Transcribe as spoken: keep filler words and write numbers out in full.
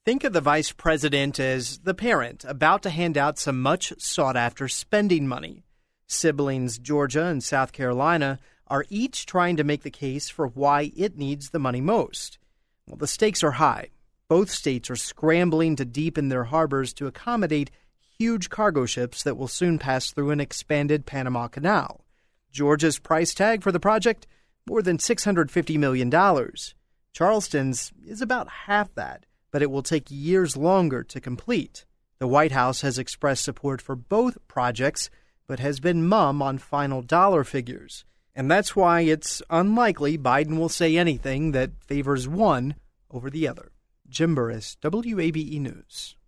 Think of the vice president as the parent about to hand out some much sought-after spending money. Siblings Georgia and South Carolina are each trying to make the case for why it needs the money most. Well, the stakes are high. Both states are scrambling to deepen their harbors to accommodate huge cargo ships that will soon pass through an expanded Panama Canal. Georgia's price tag for the project? More than six hundred fifty million dollars. Charleston's is about half that, but it will take years longer to complete. The White House has expressed support for both projects, but has been mum on final dollar figures. And that's why it's unlikely Biden will say anything that favors one over the other. Jim Burris, W A B E News.